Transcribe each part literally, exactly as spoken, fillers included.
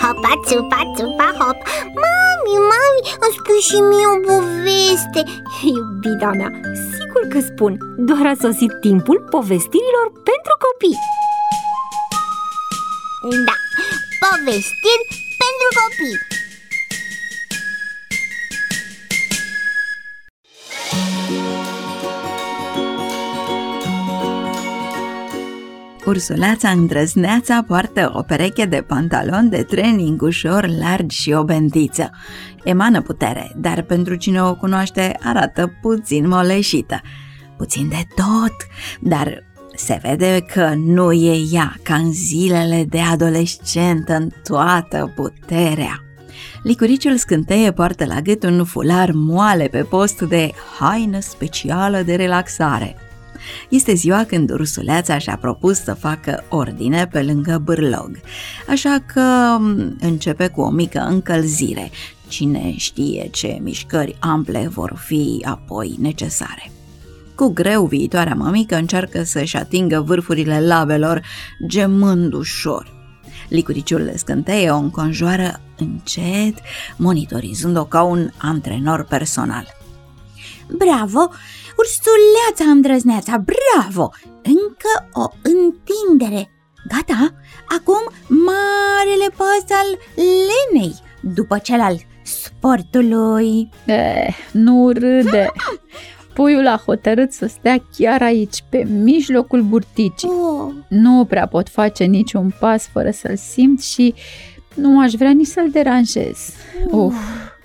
hopa, țupa, țupa, hop. Mami, mami, îmi spui și mie o poveste. Iubita mea, sigur că spun. Doar a sosit timpul povestirilor pentru copii. Da, povestiri pentru copii. Ursuleața îndrăzneața poartă o pereche de pantaloni de training ușor largi și o bentiță. Emană putere, dar pentru cine o cunoaște arată puțin moleșită. Puțin de tot, dar se vede că nu e ea ca în zilele de adolescentă în toată puterea. Licuriciul Scânteie poartă la gât un fular moale pe post de haină specială de relaxare. Este ziua când ursuleața și-a propus să facă ordine pe lângă bârlog, așa că începe cu o mică încălzire. Cine știe ce mișcări ample vor fi apoi necesare. Cu greu, viitoarea mămică încearcă să-și atingă vârfurile labelor, gemând ușor. Licuriciul Scânteie o înconjoară încet, monitorizând-o ca un antrenor personal. Bravo, ursuleața îndrăzneața, bravo! Încă o întindere. Gata, acum marele pas al lenei, după cel al sportului. Eh, nu râde. Puiul a hotărât să stea chiar aici, pe mijlocul burticii. Oh. Nu prea pot face niciun pas fără să-l simt și nu aș vrea nici să-l deranjez. Oh. Uf,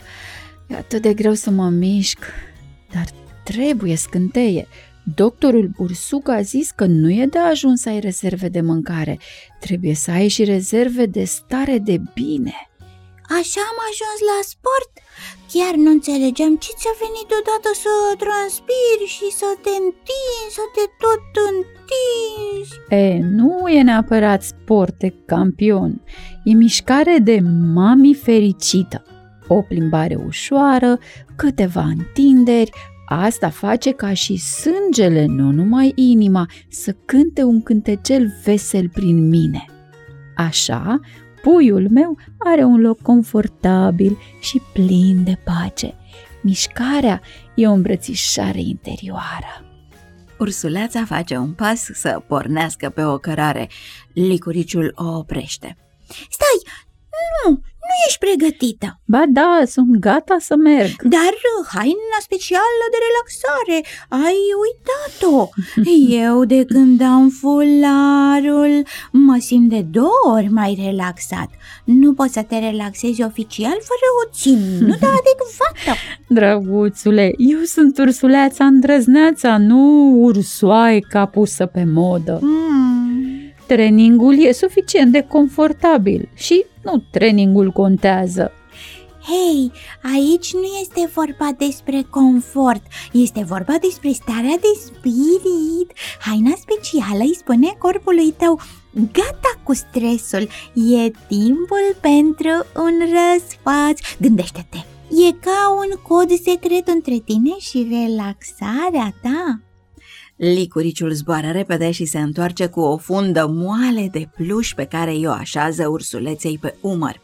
e atât de greu să mă mișc, dar trebuie, Scânteie. Doctorul Bursuc a zis că nu e de ajuns să ai rezerve de mâncare, trebuie să ai și rezerve de stare de bine. Așa am ajuns la sport? Chiar nu înțelegeam ce ți-a venit odată să transpiri și să te întinzi, să te tot întinzi. E, nu e neapărat sport de campion, e mișcare de mami fericită. O plimbare ușoară, câteva întinderi, asta face ca și sângele, nu numai inima, să cânte un cântecel vesel prin mine. Așa, puiul meu are un loc confortabil și plin de pace. Mișcarea e o îmbrățișare interioară. Ursuleața face un pas să pornească pe o cărare. Licuriciul o oprește. Stai, nu, nu ești pregătită. Ba da, sunt gata să merg. Dar haina specială de relaxare, ai uitat-o. Eu de când am fularul mă simt de două ori mai relaxat. Nu poți să te relaxezi oficial fără o ținută adecvată. Drăguțule, eu sunt ursuleața îndrăzneața, nu ursoaica pusă pe modă. Mm. Trainingul e suficient de confortabil și nu trainingul contează. Hei, aici nu este vorba despre confort, este vorba despre starea de spirit. Haina specială îi spune corpului tău: gata cu stresul, e timpul pentru un răsfăț. Gândește-te, e ca un cod secret între tine și relaxarea ta. Licuriciul zboară repede și se întoarce cu o fundă moale de pluș pe care i-o așează ursuleței pe umăr.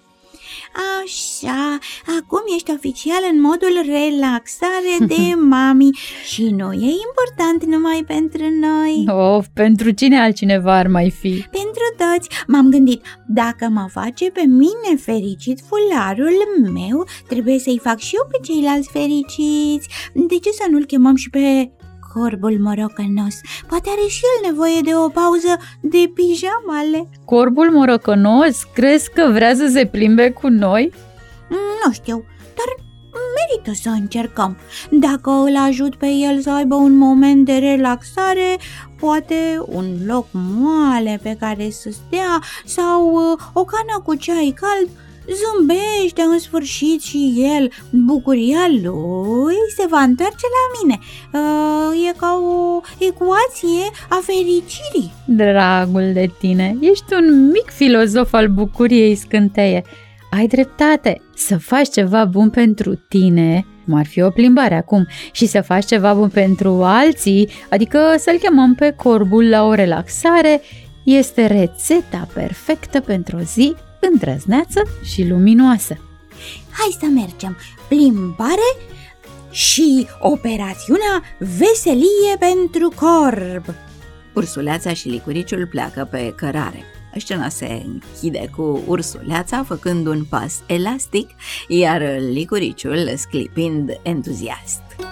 Așa, acum ești oficial în modul relaxare de mami și nu e important numai pentru noi. Of, pentru cine altcineva ar mai fi? Pentru toți. M-am gândit, dacă mă face pe mine fericit fularul meu, trebuie să-i fac și eu pe ceilalți fericiți. De ce să nu-l chemăm și pe corbul morocănos? Poate are și el nevoie de o pauză de pijamale. Corbul morocănos? Crezi că vrea să se plimbe cu noi? Nu știu, dar merită să încercăm. Dacă îl ajut pe el să aibă un moment de relaxare, poate un loc moale pe care să stea sau o cană cu ceai cald, zâmbește în sfârșit și el. Bucuria lui se va întoarce la mine. E ca o ecuație a fericirii. Dragul de tine, ești un mic filozof al bucuriei, Scânteie. Ai dreptate, să faci ceva bun pentru tine, cum ar fi o plimbare acum, și să faci ceva bun pentru alții, adică să-l chemăm pe corbul la o relaxare, Este rețeta perfectă pentru o zi îndrăzneață și luminoasă. Hai să mergem! Plimbare și operațiunea Veselie pentru corb! Ursuleața și licuriciul pleacă pe cărare. Scena se închide cu ursuleața făcând un pas elastic, iar licuriciul sclipind entuziast.